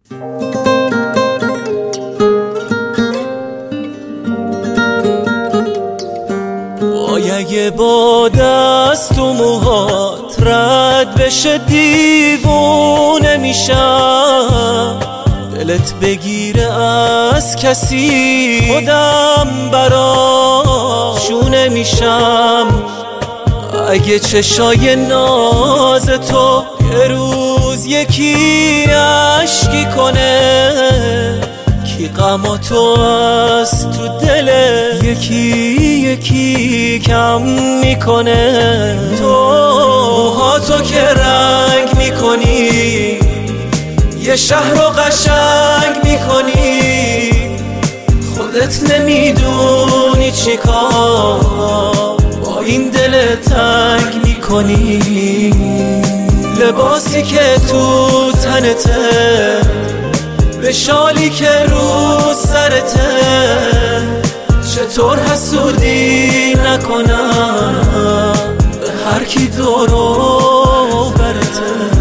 اگه با دست و موهات رد بشه دیوونه میشم، دلت بگیره از کسی خودم براشونه میشم. اگه چشای ناز تو یه روز یکی اشکی کنه، کی غماتو از تو دل یکی کم میکنه. تو موهاتو که رنگ میکنی، یه شهر رو قشنگ میکنی، خودت نمیدونی چی کار با این دل تنگ میکنی. لباسی که تو تنته، به شالی که رو سرته، چطور حسودی نکنم به هر کی دورو برته.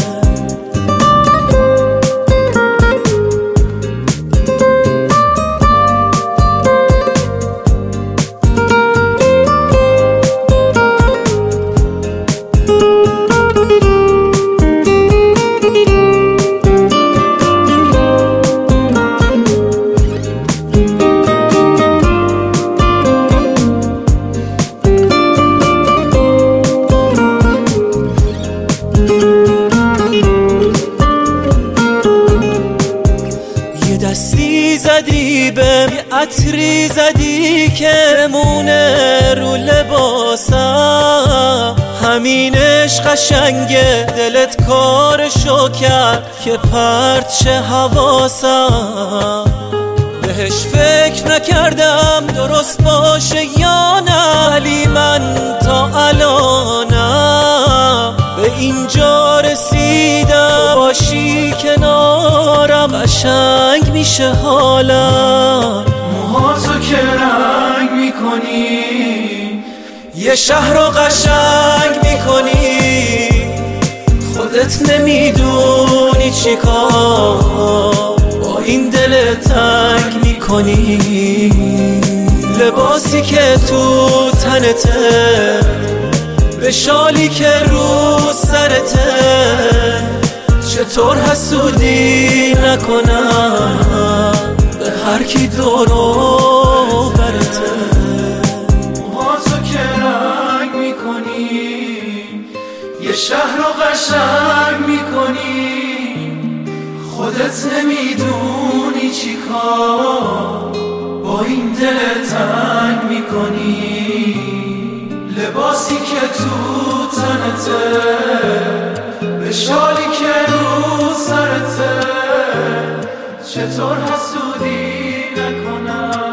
دستی زدی بهم، یه عطری زدی که مونه رو لباسم، همینش قشنگه دلت کارشو کرد که پرت شه حواسم. بهش فکر نکردم درست باشه یا نه، ولی من تا الانم به اینجا رسیدم. باشی کنارم قشنگ میشه حالم. موهاتو که رنگ میکنی، یه شهر رو قشنگ میکنی، خودت نمیدونی چی کار با این دل تنگ میکنی. لباسی که تو تنته، به شالی که رو سرته، چطور حسودی نکنم به هر کی دورو برته. موهاتو که رنگ میکنی، یه شهر رو قشنگ میکنی، خودت نمیدونی چی کار با این دل تنگ میکنی. لباسی که تو تنته، به شالی که رو سرته، چطور حسودی نکنم